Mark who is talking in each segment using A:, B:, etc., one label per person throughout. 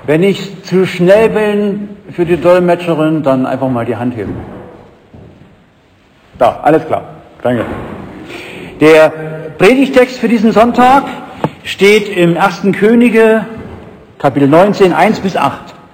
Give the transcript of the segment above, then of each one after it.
A: Wenn ich zu schnell bin für die Dolmetscherin, dann einfach mal die Hand heben. Da, alles klar. Danke. Der Predigtext für diesen Sonntag steht im 1. Könige, Kapitel 19, 1-8.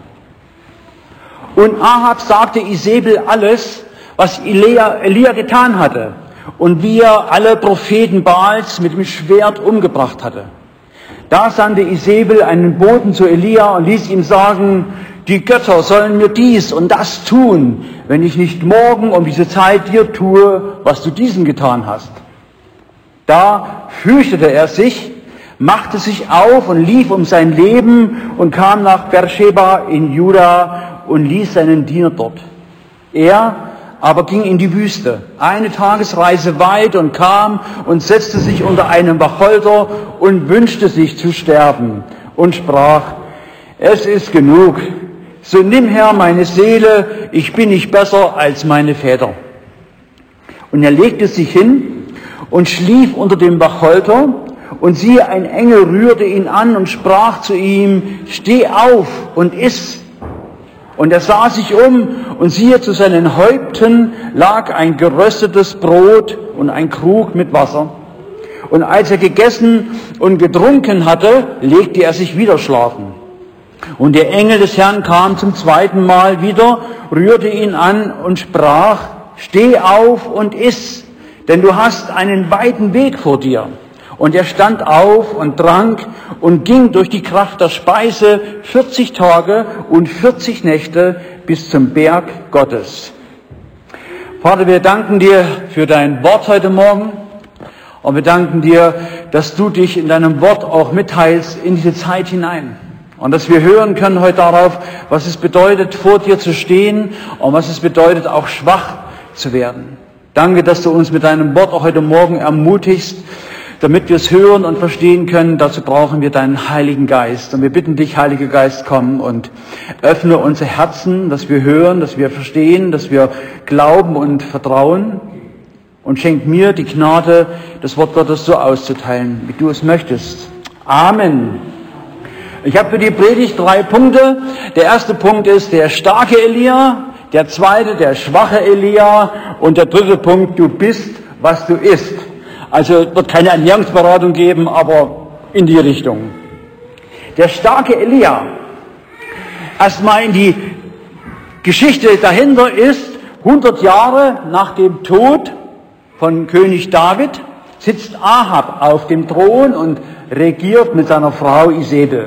A: Und Ahab sagte Isebel alles, was Elia getan hatte und wie er alle Propheten Baals mit dem Schwert umgebracht hatte. Da sandte Isebel einen Boten zu Elia und ließ ihm sagen, die Götter sollen mir dies und das tun, wenn ich nicht morgen um diese Zeit dir tue, was du diesen getan hast. Da fürchtete er sich, machte sich auf und lief um sein Leben und kam nach Beersheba in Juda und ließ seinen Diener dort. Er aber ging in die Wüste, eine Tagesreise weit und kam und setzte sich unter einem Wacholder und wünschte sich zu sterben und sprach, es ist genug, so nimm Herr meine Seele, ich bin nicht besser als meine Väter. Und er legte sich hin und schlief unter dem Wacholder und siehe, ein Engel rührte ihn an und sprach zu ihm, steh auf und iss. Und er sah sich um und siehe, zu seinen Häupten lag ein geröstetes Brot und ein Krug mit Wasser. Und als er gegessen und getrunken hatte, legte er sich wieder schlafen. Und der Engel des Herrn kam zum zweiten Mal wieder, rührte ihn an und sprach, steh auf und iss, denn du hast einen weiten Weg vor dir. Und er stand auf und trank und ging durch die Kraft der Speise 40 Tage und 40 Nächte bis zum Berg Gottes. Vater, wir danken dir für dein Wort heute Morgen und wir danken dir, dass du dich in deinem Wort auch mitteilst in diese Zeit hinein. Und dass wir hören können heute darauf, was es bedeutet, vor dir zu stehen und was es bedeutet, auch schwach zu werden. Danke, dass du uns mit deinem Wort auch heute Morgen ermutigst, damit wir es hören und verstehen können. Dazu brauchen wir deinen Heiligen Geist. Und wir bitten dich, Heiliger Geist, komm und öffne unsere Herzen, dass wir hören, dass wir verstehen, dass wir glauben und vertrauen. Und schenk mir die Gnade, das Wort Gottes so auszuteilen, wie du es möchtest. Amen. Ich habe für die Predigt 3 Punkte. Der erste Punkt ist der starke Elia, der zweite der schwache Elia und der dritte Punkt, du bist, was du isst. Also es wird keine Ernährungsberatung geben, aber in die Richtung. Der starke Elia. Erstmal in die Geschichte dahinter ist, 100 Jahre nach dem Tod von König David sitzt Ahab auf dem Thron und regiert mit seiner Frau Isebel.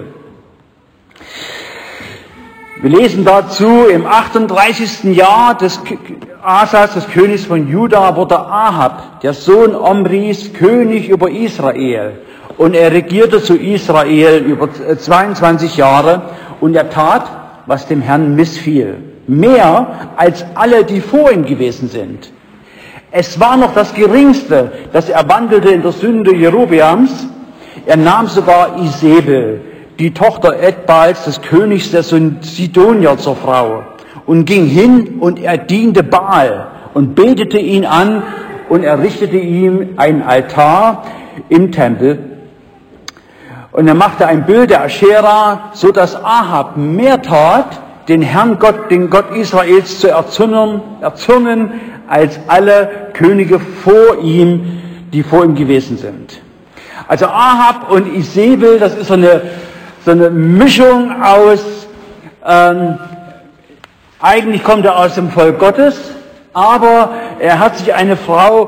A: Wir lesen dazu, im 38. Jahr des Asas, des Königs von Juda, wurde Ahab, der Sohn Omris, König über Israel. Und er regierte zu Israel über 22 Jahre und er tat, was dem Herrn missfiel. Mehr als alle, die vor ihm gewesen sind. Es war noch das Geringste, dass er wandelte in der Sünde Jerobeams. Er nahm sogar Isebel, die Tochter Edbals, des Königs der Sidonier, zur Frau, und ging hin und er diente Baal und betete ihn an und errichtete ihm einen Altar im Tempel. Und er machte ein Bild der Aschera, so dass Ahab mehr tat, den Herrn Gott, den Gott Israels zu erzürnen, als alle Könige vor ihm, die vor ihm gewesen sind. Also Ahab und Isebel, das ist so eine Mischung aus, eigentlich kommt er aus dem Volk Gottes, aber er hat sich eine Frau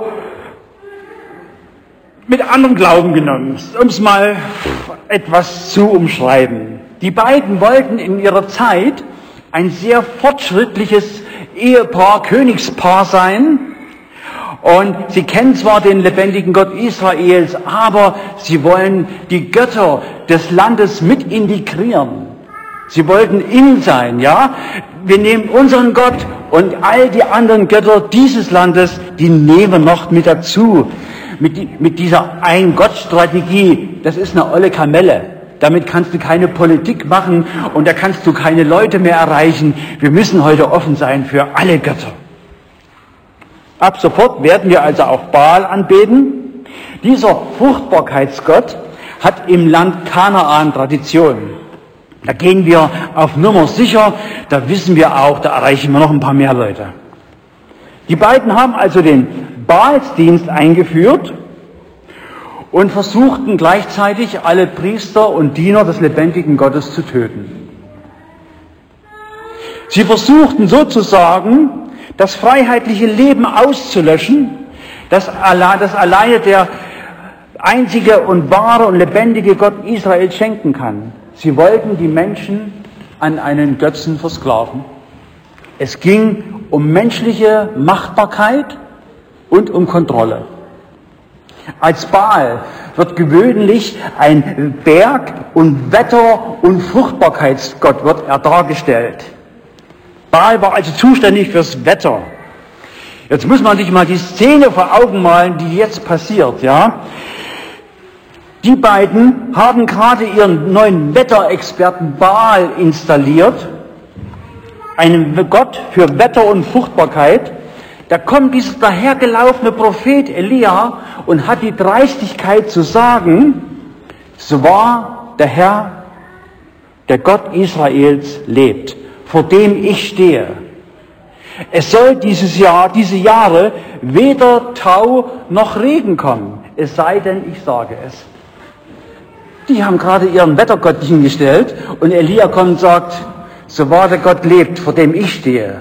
A: mit anderem Glauben genommen, um es mal etwas zu umschreiben. Die beiden wollten in ihrer Zeit ein sehr fortschrittliches Ehepaar, Königspaar sein. Und sie kennen zwar den lebendigen Gott Israels, aber sie wollen die Götter des Landes mit integrieren. Sie wollten in sein, ja? Wir nehmen unseren Gott und all die anderen Götter dieses Landes, die nehmen wir noch mit dazu. Mit dieser Ein-Gott-Strategie, das ist eine olle Kamelle. Damit kannst du keine Politik machen und da kannst du keine Leute mehr erreichen. Wir müssen heute offen sein für alle Götter. Ab sofort werden wir also auch Baal anbeten. Dieser Fruchtbarkeitsgott hat im Land Kanaan Tradition. Da gehen wir auf Nummer sicher, da wissen wir auch, da erreichen wir noch ein paar mehr Leute. Die beiden haben also den Baalsdienst eingeführt und versuchten gleichzeitig alle Priester und Diener des lebendigen Gottes zu töten. Sie versuchten sozusagen, das freiheitliche Leben auszulöschen, das alleine der einzige und wahre und lebendige Gott Israel schenken kann. Sie wollten die Menschen an einen Götzen versklaven. Es ging um menschliche Machbarkeit und um Kontrolle. Als Baal wird gewöhnlich ein Berg- und Wetter- und Fruchtbarkeitsgott wird er dargestellt. Baal war also zuständig fürs Wetter. Jetzt muss man sich mal die Szene vor Augen malen, die jetzt passiert, ja. Die beiden haben gerade ihren neuen Wetterexperten Baal installiert, einen Gott für Wetter und Fruchtbarkeit. Da kommt dieser dahergelaufene Prophet Elia und hat die Dreistigkeit zu sagen, so wahr der Herr, der Gott Israels lebt, vor dem ich stehe. Es soll diese Jahre weder Tau noch Regen kommen, es sei denn, ich sage es. Die haben gerade ihren Wettergott hingestellt und Elia kommt und sagt, so wahr der Gott lebt, vor dem ich stehe.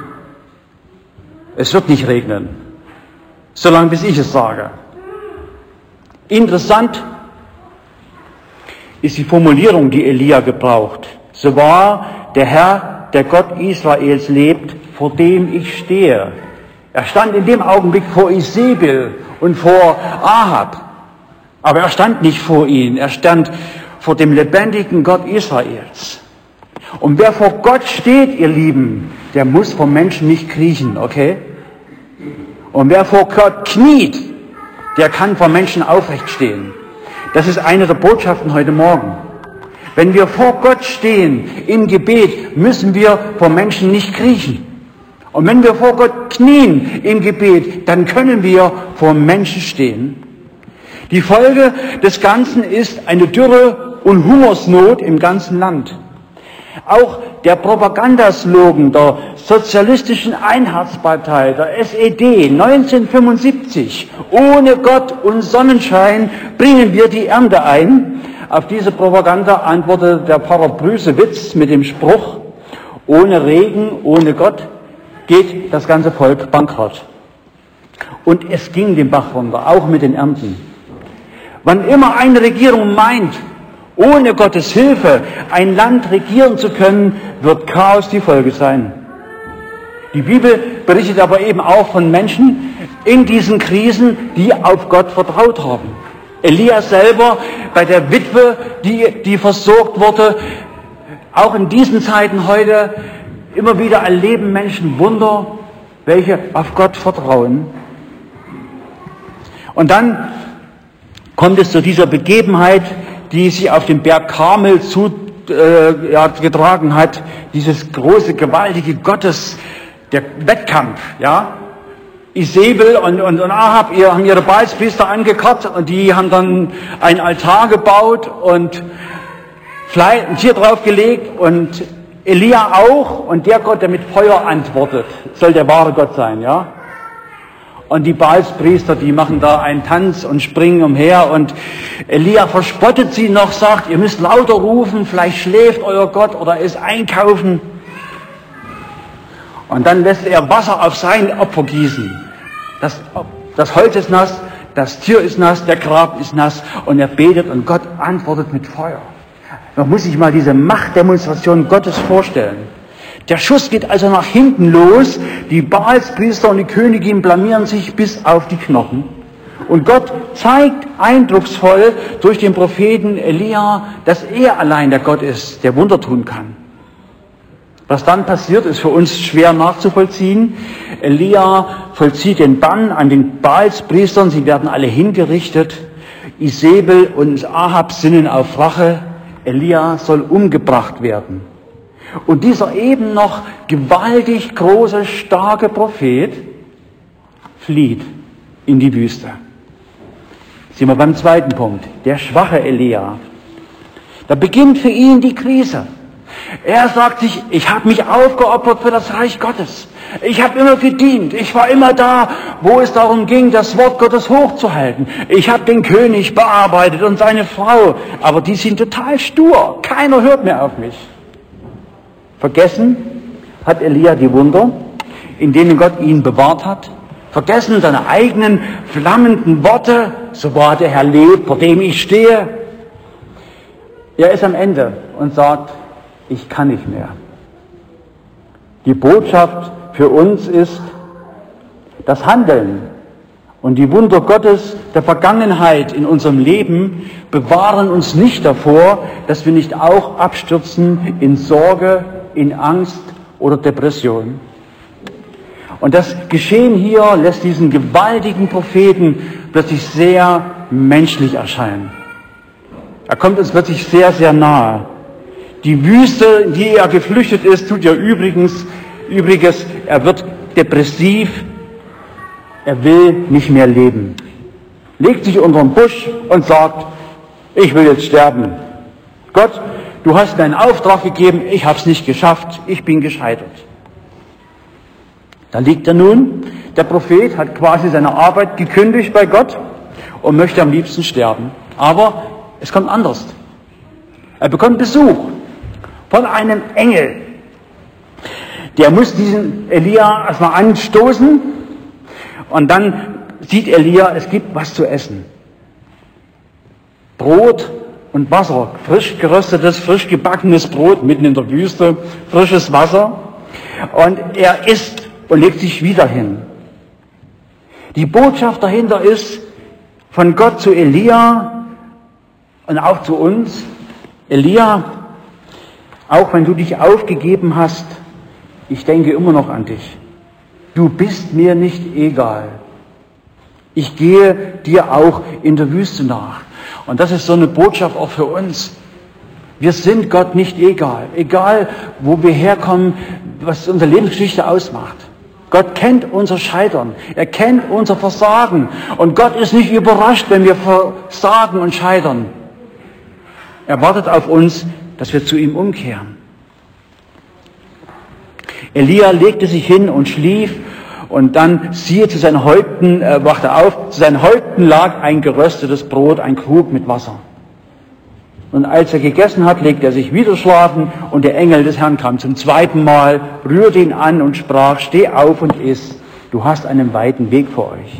A: Es wird nicht regnen, solange bis ich es sage. Interessant ist die Formulierung, die Elia gebraucht. So wahr der Herr, der Gott Israels lebt, vor dem ich stehe. Er stand in dem Augenblick vor Isebel und vor Ahab. Aber er stand nicht vor ihnen, er stand vor dem lebendigen Gott Israels. Und wer vor Gott steht, ihr Lieben, der muss vor Menschen nicht kriechen, okay? Und wer vor Gott kniet, der kann vor Menschen aufrecht stehen. Das ist eine der Botschaften heute Morgen. Wenn wir vor Gott stehen im Gebet, müssen wir vor Menschen nicht kriechen. Und wenn wir vor Gott knien im Gebet, dann können wir vor Menschen stehen. Die Folge des Ganzen ist eine Dürre und Hungersnot im ganzen Land. Auch der Propagandaslogan der Sozialistischen Einheitspartei, der SED, 1975, ohne Gott und Sonnenschein bringen wir die Ernte ein. Auf diese Propaganda antwortete der Pfarrer Brüsewitz mit dem Spruch, ohne Regen, ohne Gott geht das ganze Volk bankrott. Und es ging den Bach runter, auch mit den Ernten. Wann immer eine Regierung meint, ohne Gottes Hilfe ein Land regieren zu können, wird Chaos die Folge sein. Die Bibel berichtet aber eben auch von Menschen in diesen Krisen, die auf Gott vertraut haben. Elia selber bei der Witwe, die versorgt wurde, auch in diesen Zeiten heute, immer wieder erleben Menschen Wunder, welche auf Gott vertrauen. Und dann kommt es zu dieser Begebenheit, die sich auf dem Berg Karmel getragen hat, dieses große, gewaltige der Wettkampf, ja. Isebel und Ahab haben ihre Baalspriester angekarrt und die haben dann einen Altar gebaut und ein Tier draufgelegt und Elia auch und der Gott, der mit Feuer antwortet, soll der wahre Gott sein, ja. Und die Baalspriester, die machen da einen Tanz und springen umher und Elia verspottet sie noch, sagt, ihr müsst lauter rufen, vielleicht schläft euer Gott oder ist einkaufen. Und dann lässt er Wasser auf sein Opfer gießen. Das Holz ist nass, das Tier ist nass, der Grab ist nass und er betet und Gott antwortet mit Feuer. Man muss sich mal diese Machtdemonstration Gottes vorstellen. Der Schuss geht also nach hinten los, die Baalspriester und die Königin blamieren sich bis auf die Knochen. Und Gott zeigt eindrucksvoll durch den Propheten Elia, dass er allein der Gott ist, der Wunder tun kann. Was dann passiert, ist für uns schwer nachzuvollziehen. Elia vollzieht den Bann an den Baalspriestern, sie werden alle hingerichtet. Isebel und Ahab sinnen auf Rache. Elia soll umgebracht werden. Und dieser eben noch gewaltig große, starke Prophet flieht in die Wüste. Sind wir beim zweiten Punkt, der schwache Elia. Da beginnt für ihn die Krise. Er sagt sich, ich habe mich aufgeopfert für das Reich Gottes. Ich habe immer gedient. Ich war immer da, wo es darum ging, das Wort Gottes hochzuhalten. Ich habe den König bearbeitet und seine Frau. Aber die sind total stur. Keiner hört mehr auf mich. Vergessen hat Elia die Wunder, in denen Gott ihn bewahrt hat. Vergessen seine eigenen flammenden Worte. So wahr der Herr lebt, vor dem ich stehe. Er ist am Ende und sagt, ich kann nicht mehr. Die Botschaft für uns ist, das Handeln und die Wunder Gottes der Vergangenheit in unserem Leben bewahren uns nicht davor, dass wir nicht auch abstürzen in Sorge, in Angst oder Depression. Und das Geschehen hier lässt diesen gewaltigen Propheten plötzlich sehr menschlich erscheinen. Er kommt uns plötzlich sehr, sehr nahe. Die Wüste, in die er geflüchtet ist, tut ja Übriges, er wird depressiv, er will nicht mehr leben. Legt sich unter den Busch und sagt, ich will jetzt sterben. Gott, du hast mir einen Auftrag gegeben, ich habe es nicht geschafft, ich bin gescheitert. Da liegt er nun, der Prophet hat quasi seine Arbeit gekündigt bei Gott und möchte am liebsten sterben. Aber es kommt anders. Er bekommt Besuch von einem Engel. Der muss diesen Elia erstmal anstoßen und dann sieht Elia, es gibt was zu essen. Brot und Wasser, frisch geröstetes, frisch gebackenes Brot mitten in der Wüste, frisches Wasser. Und er isst und legt sich wieder hin. Die Botschaft dahinter ist von Gott zu Elia und auch zu uns. Elia, auch wenn du dich aufgegeben hast, ich denke immer noch an dich. Du bist mir nicht egal. Ich gehe dir auch in der Wüste nach. Und das ist so eine Botschaft auch für uns. Wir sind Gott nicht egal. Egal, wo wir herkommen, was unsere Lebensgeschichte ausmacht. Gott kennt unser Scheitern. Er kennt unser Versagen. Und Gott ist nicht überrascht, wenn wir versagen und scheitern. Er wartet auf uns, dass wir zu ihm umkehren. Elia legte sich hin und schlief und dann siehe zu seinen Häupten, wachte auf, zu seinen Häupten lag ein geröstetes Brot, ein Krug mit Wasser. Und als er gegessen hat, legte er sich wieder schlafen und der Engel des Herrn kam zum zweiten Mal, rührte ihn an und sprach, steh auf und iss, du hast einen weiten Weg vor euch.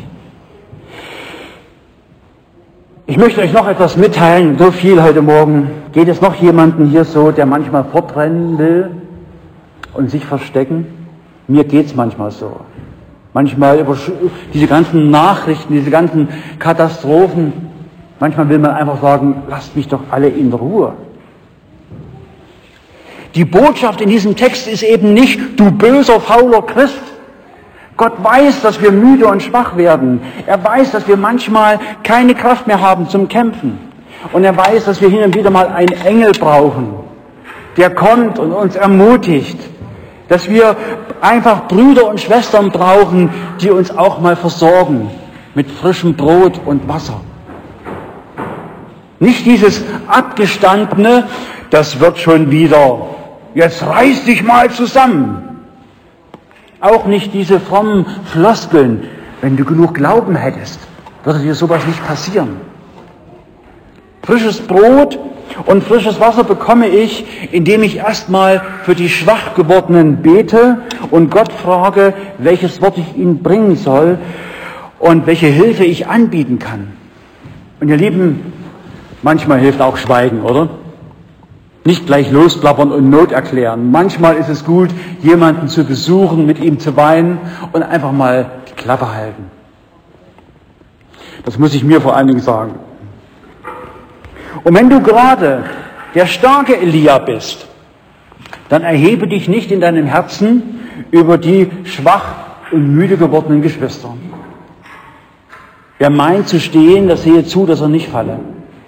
A: Ich möchte euch noch etwas mitteilen, so viel heute Morgen. Geht es noch jemanden hier so, der manchmal fortrennen will und sich verstecken? Mir geht's manchmal so. Manchmal über diese ganzen Nachrichten, diese ganzen Katastrophen, manchmal will man einfach sagen, lasst mich doch alle in Ruhe. Die Botschaft in diesem Text ist eben nicht, du böser, fauler Christ. Gott weiß, dass wir müde und schwach werden. Er weiß, dass wir manchmal keine Kraft mehr haben zum Kämpfen. Und er weiß, dass wir hin und wieder mal einen Engel brauchen, der kommt und uns ermutigt. Dass wir einfach Brüder und Schwestern brauchen, die uns auch mal versorgen mit frischem Brot und Wasser. Nicht dieses abgestandene, das wird schon wieder, jetzt reiß dich mal zusammen. Auch nicht diese frommen Floskeln, wenn du genug Glauben hättest, würde dir sowas nicht passieren. Frisches Brot und frisches Wasser bekomme ich, indem ich erstmal für die schwach gewordenen bete und Gott frage, welches Wort ich ihnen bringen soll und welche Hilfe ich anbieten kann. Und ihr Lieben, manchmal hilft auch Schweigen, oder? Nicht gleich losplappern und Not erklären. Manchmal ist es gut, jemanden zu besuchen, mit ihm zu weinen und einfach mal die Klappe halten. Das muss ich mir vor allen Dingen sagen. Und wenn du gerade der starke Elia bist, dann erhebe dich nicht in deinem Herzen über die schwach und müde gewordenen Geschwister. Wer meint zu stehen, der sehe zu, dass er nicht falle.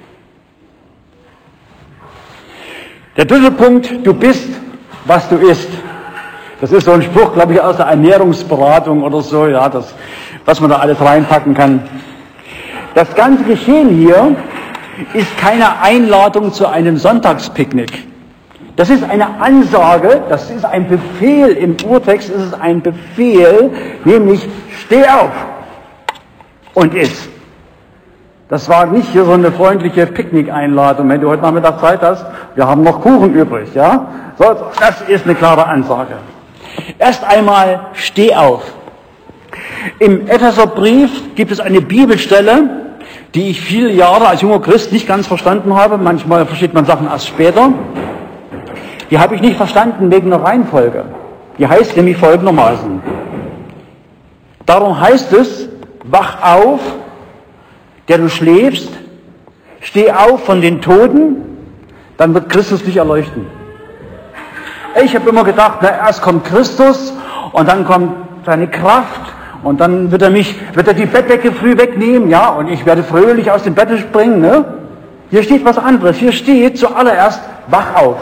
A: Der dritte Punkt, du bist, was du isst. Das ist so ein Spruch, glaube ich, aus der Ernährungsberatung oder so, ja, das, was man da alles reinpacken kann. Das ganze Geschehen hier ist keine Einladung zu einem Sonntagspicknick. Das ist eine Ansage, das ist ein Befehl, im Urtext ist es ein Befehl, nämlich steh auf und iss. Das war nicht hier so eine freundliche Picknick-Einladung, wenn du heute Nachmittag Zeit hast, wir haben noch Kuchen übrig, ja? So, das ist eine klare Ansage. Erst einmal steh auf. Im Epheserbrief gibt es eine Bibelstelle, die ich viele Jahre als junger Christ nicht ganz verstanden habe. Manchmal versteht man Sachen erst später. Die habe ich nicht verstanden wegen der Reihenfolge. Die heißt nämlich folgendermaßen. Darum heißt es, wach auf, der du schläfst, steh auf von den Toten, dann wird Christus dich erleuchten. Ich habe immer gedacht, na, erst kommt Christus und dann kommt seine Kraft und dann wird er die Bettdecke früh wegnehmen, ja, und ich werde fröhlich aus dem Bett springen, ne? Hier steht was anderes. Hier steht zuallererst, wach auf.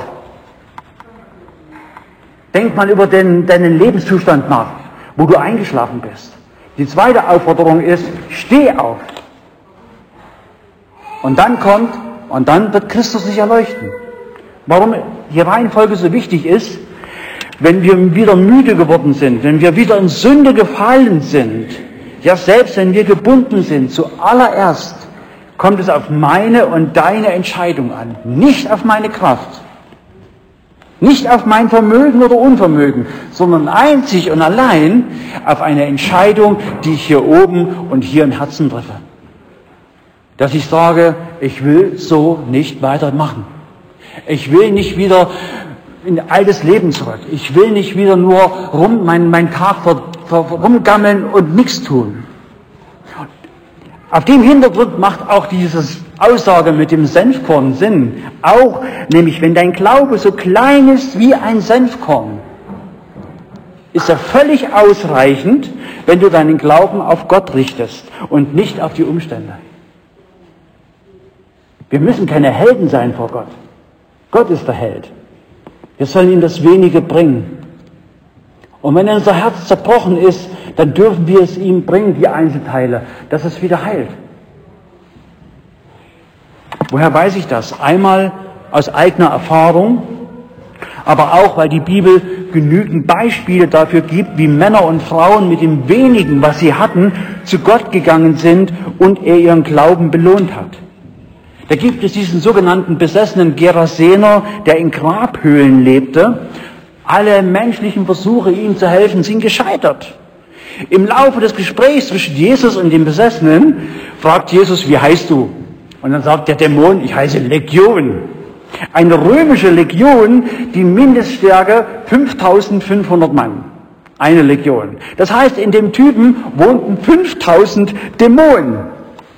A: Denk mal über deinen Lebenszustand nach, wo du eingeschlafen bist. Die zweite Aufforderung ist, steh auf. Und dann wird Christus dich erleuchten. Warum die Reihenfolge so wichtig ist, wenn wir wieder müde geworden sind, wenn wir wieder in Sünde gefallen sind, ja selbst wenn wir gebunden sind, zuallererst kommt es auf meine und deine Entscheidung an, nicht auf meine Kraft. Nicht auf mein Vermögen oder Unvermögen, sondern einzig und allein auf eine Entscheidung, die ich hier oben und hier im Herzen treffe. Dass ich sage, ich will so nicht weitermachen. Ich will nicht wieder in altes Leben zurück. Ich will nicht wieder nur meinen Tag rumgammeln und nichts tun. Auf dem Hintergrund macht auch diese Aussage mit dem Senfkorn Sinn. Auch, nämlich, wenn dein Glaube so klein ist wie ein Senfkorn, ist er völlig ausreichend, wenn du deinen Glauben auf Gott richtest und nicht auf die Umstände. Wir müssen keine Helden sein vor Gott. Gott ist der Held. Wir sollen ihm das Wenige bringen. Und wenn unser Herz zerbrochen ist, dann dürfen wir es ihm bringen, die Einzelteile, dass es wieder heilt. Woher weiß ich das? Einmal aus eigener Erfahrung, aber auch, weil die Bibel genügend Beispiele dafür gibt, wie Männer und Frauen mit dem Wenigen, was sie hatten, zu Gott gegangen sind und er ihren Glauben belohnt hat. Da gibt es diesen sogenannten besessenen Gerasener, der in Grabhöhlen lebte. Alle menschlichen Versuche, ihm zu helfen, sind gescheitert. Im Laufe des Gesprächs zwischen Jesus und dem Besessenen fragt Jesus, wie heißt du? Und dann sagt der Dämon, ich heiße Legion. Eine römische Legion, die Mindeststärke 5500 Mann. Eine Legion. Das heißt, in dem Typen wohnten 5000 Dämonen.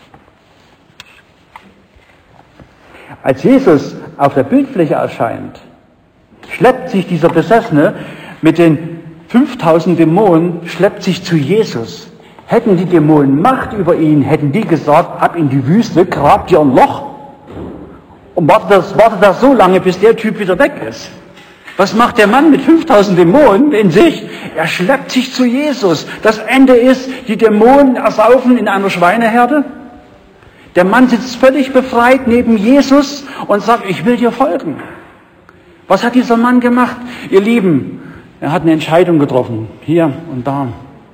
A: Als Jesus auf der Bildfläche erscheint, schleppt sich dieser Besessene mit den 5000 Dämonen, schleppt sich zu Jesus. Hätten die Dämonen Macht über ihn, hätten die gesagt, ab in die Wüste, grabt ihr ein Loch und wartet das so lange, bis der Typ wieder weg ist. Was macht der Mann mit 5000 Dämonen in sich? Er schleppt sich zu Jesus. Das Ende ist, die Dämonen ersaufen in einer Schweineherde. Der Mann sitzt völlig befreit neben Jesus und sagt, ich will dir folgen. Was hat dieser Mann gemacht? Ihr Lieben, er hat eine Entscheidung getroffen, hier und da.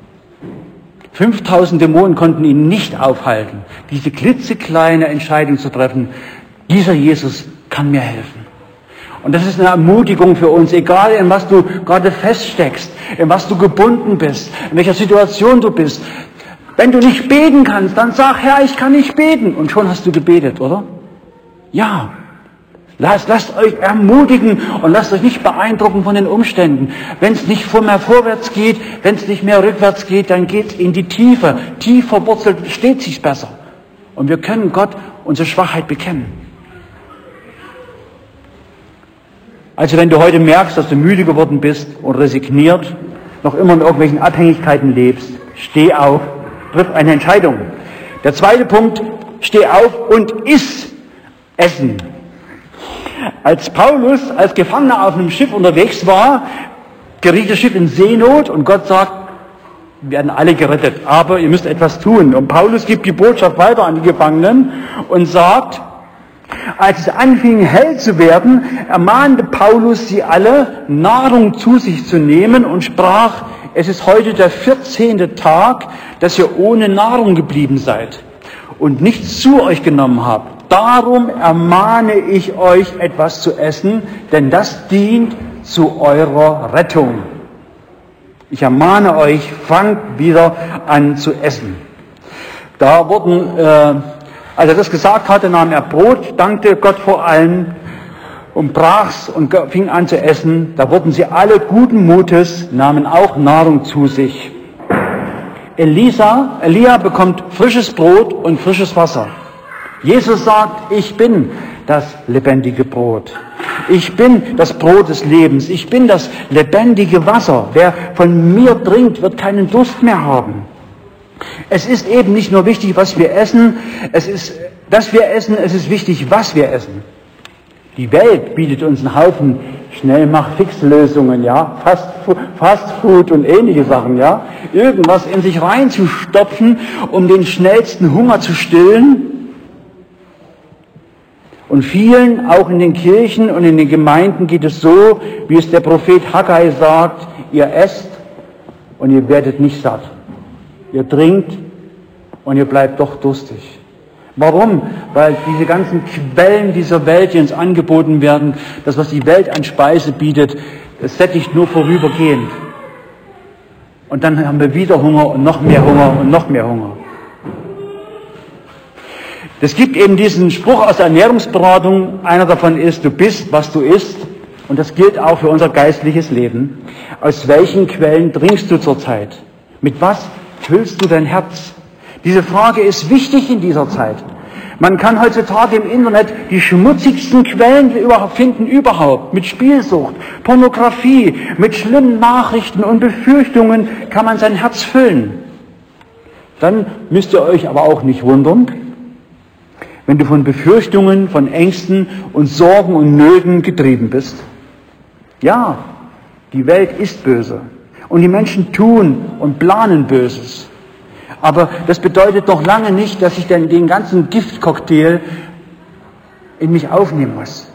A: 5000 Dämonen konnten ihn nicht aufhalten, diese klitzekleine Entscheidung zu treffen. Dieser Jesus kann mir helfen. Und das ist eine Ermutigung für uns, egal in was du gerade feststeckst, in was du gebunden bist, in welcher Situation du bist. Wenn du nicht beten kannst, dann sag, Herr, ich kann nicht beten. Und schon hast du gebetet, oder? Ja. Lasst euch ermutigen und lasst euch nicht beeindrucken von den Umständen. Wenn es nicht mehr vorwärts geht, wenn es nicht mehr rückwärts geht, dann geht es in die Tiefe. Tief verwurzelt steht sich's besser. Und wir können Gott unsere Schwachheit bekennen. Also wenn du heute merkst, dass du müde geworden bist und resigniert, noch immer in irgendwelchen Abhängigkeiten lebst, steh auf, triff eine Entscheidung. Der zweite Punkt, steh auf und iss Essen. Als Paulus als Gefangener auf einem Schiff unterwegs war, geriet das Schiff in Seenot und Gott sagt, wir werden alle gerettet, aber ihr müsst etwas tun. Und Paulus gibt die Botschaft weiter an die Gefangenen und sagt, Als es anfing hell zu werden, ermahnte Paulus sie alle, Nahrung zu sich zu nehmen und sprach, es ist heute der 14. Tag, dass ihr ohne Nahrung geblieben seid und nichts zu euch genommen habt. Darum ermahne ich euch, etwas zu essen, denn das dient zu eurer Rettung. Ich ermahne euch, fangt wieder an zu essen. Da wurden, als er das gesagt hatte, nahm er Brot, dankte Gott vor allem und brach's und fing an zu essen. Da wurden sie alle guten Mutes, nahmen auch Nahrung zu sich. Elia bekommt frisches Brot und frisches Wasser. Jesus sagt, ich bin das lebendige Brot. Ich bin das Brot des Lebens. Ich bin das lebendige Wasser. Wer von mir trinkt, wird keinen Durst mehr haben. Es ist eben nicht nur wichtig, was wir essen, es ist wichtig, was wir essen. Die Welt bietet uns einen Haufen Schnellmach-Fix-Lösungen, ja, Fast Food und ähnliche Sachen, ja, irgendwas in sich reinzustopfen, um den schnellsten Hunger zu stillen. Und vielen, auch in den Kirchen und in den Gemeinden, geht es so, wie es der Prophet Haggai sagt, ihr esst und ihr werdet nicht satt. Ihr trinkt und ihr bleibt doch durstig. Warum? Weil diese ganzen Quellen dieser Welt, die uns angeboten werden, das, was die Welt an Speise bietet, das sättigt nur vorübergehend. Und dann haben wir wieder Hunger und noch mehr Hunger und noch mehr Hunger. Es gibt eben diesen Spruch aus der Ernährungsberatung, einer davon ist, du bist, was du isst. Und das gilt auch für unser geistliches Leben. Aus welchen Quellen trinkst du zurzeit? Mit was füllst du dein Herz? Diese Frage ist wichtig in dieser Zeit. Man kann heutzutage im Internet die schmutzigsten Quellen finden überhaupt. Mit Spielsucht, Pornografie, mit schlimmen Nachrichten und Befürchtungen kann man sein Herz füllen. Dann müsst ihr euch aber auch nicht wundern, wenn du von Befürchtungen, von Ängsten und Sorgen und Nöten getrieben bist. Ja, die Welt ist böse und die Menschen tun und planen Böses. Aber das bedeutet noch lange nicht, dass ich denn den ganzen Giftcocktail in mich aufnehmen muss.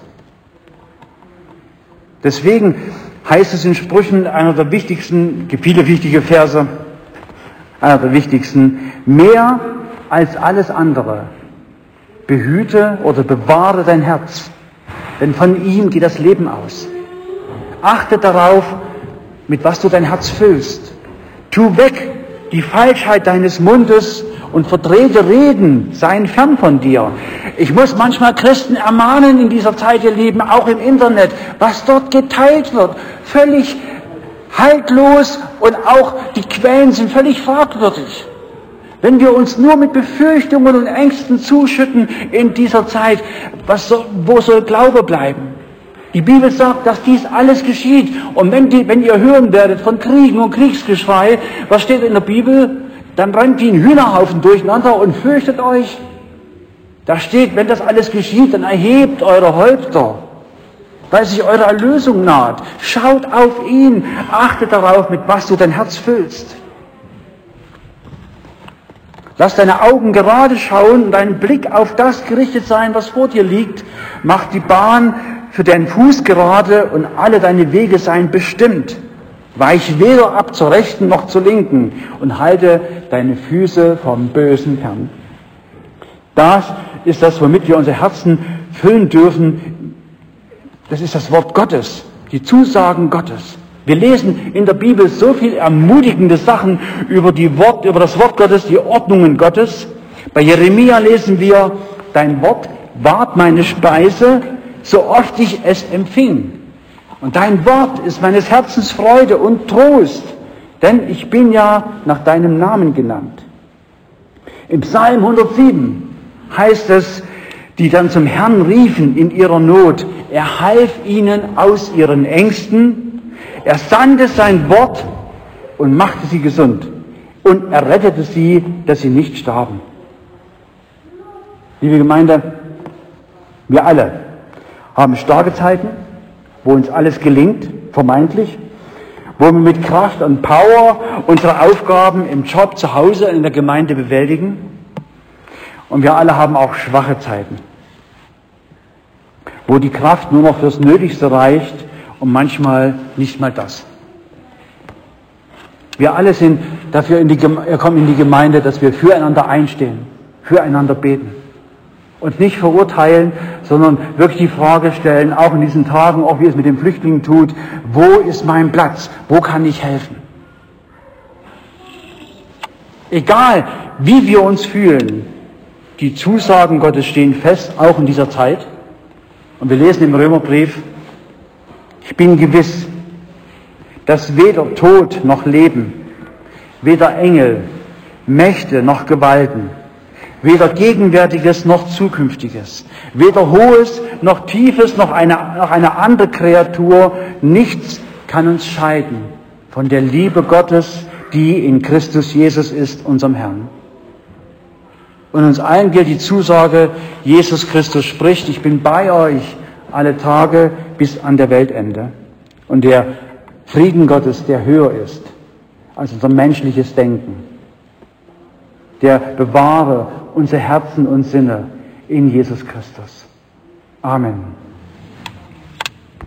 A: Deswegen heißt es in Sprüchen, einer der wichtigsten, gibt viele wichtige Verse, einer der wichtigsten, mehr als alles andere, behüte oder bewahre dein Herz, denn von ihm geht das Leben aus. Achte darauf, mit was du dein Herz füllst. Tu weg die Falschheit deines Mundes und verdrehte Reden seien fern von dir. Ich muss manchmal Christen ermahnen in dieser Zeit, ihr Lieben, auch im Internet, was dort geteilt wird, völlig haltlos und auch die Quellen sind völlig fragwürdig. Wenn wir uns nur mit Befürchtungen und Ängsten zuschütten in dieser Zeit, wo soll Glaube bleiben? Die Bibel sagt, dass dies alles geschieht. Und wenn ihr hören werdet von Kriegen und Kriegsgeschrei, was steht in der Bibel? Dann rennt wie ein Hühnerhaufen durcheinander und fürchtet euch. Da steht, wenn das alles geschieht, dann erhebt eure Häupter, weil sich eure Erlösung naht. Schaut auf ihn, achtet darauf, mit was du dein Herz füllst. Lass deine Augen gerade schauen und dein Blick auf das gerichtet sein, was vor dir liegt. Mach die Bahn für deinen Fuß gerade und alle deine Wege seien bestimmt. Weich weder ab zur Rechten noch zur Linken und halte deine Füße vom Bösen fern. Das ist das, womit wir unser Herzen füllen dürfen. Das ist das Wort Gottes, die Zusagen Gottes. Wir lesen in der Bibel so viel ermutigende Sachen über das Wort Gottes, die Ordnungen Gottes. Bei Jeremia lesen wir, dein Wort ward meine Speise, so oft ich es empfing. Und dein Wort ist meines Herzens Freude und Trost, denn ich bin ja nach deinem Namen genannt. Im Psalm 107 heißt es, die dann zum Herrn riefen in ihrer Not, er half ihnen aus ihren Ängsten, er sandte sein Wort und machte sie gesund und er rettete sie, dass sie nicht starben. Liebe Gemeinde, wir alle haben starke Zeiten, wo uns alles gelingt, vermeintlich, wo wir mit Kraft und Power unsere Aufgaben im Job, zu Hause, in der Gemeinde bewältigen. Und wir alle haben auch schwache Zeiten. wo die Kraft nur noch fürs Nötigste reicht und manchmal nicht mal das. Wir alle sind dafür kommen in die Gemeinde, dass wir füreinander einstehen, füreinander beten und nicht verurteilen, sondern wirklich die Frage stellen, auch in diesen Tagen, auch wie es mit den Flüchtlingen tut, wo ist mein Platz? Wo kann ich helfen? Egal, wie wir uns fühlen, die Zusagen Gottes stehen fest, auch in dieser Zeit. Und wir lesen im Römerbrief, ich bin gewiss, dass weder Tod noch Leben, weder Engel, Mächte noch Gewalten, weder Gegenwärtiges noch Zukünftiges, weder Hohes noch Tiefes noch eine andere Kreatur, nichts kann uns scheiden von der Liebe Gottes, die in Christus Jesus ist, unserem Herrn. Und uns allen gilt die Zusage, Jesus Christus spricht, ich bin bei euch alle Tage bis an der Weltende. Und der Frieden Gottes, der höher ist als unser menschliches Denken, der bewahre unsere Herzen und Sinne in Jesus Christus. Amen.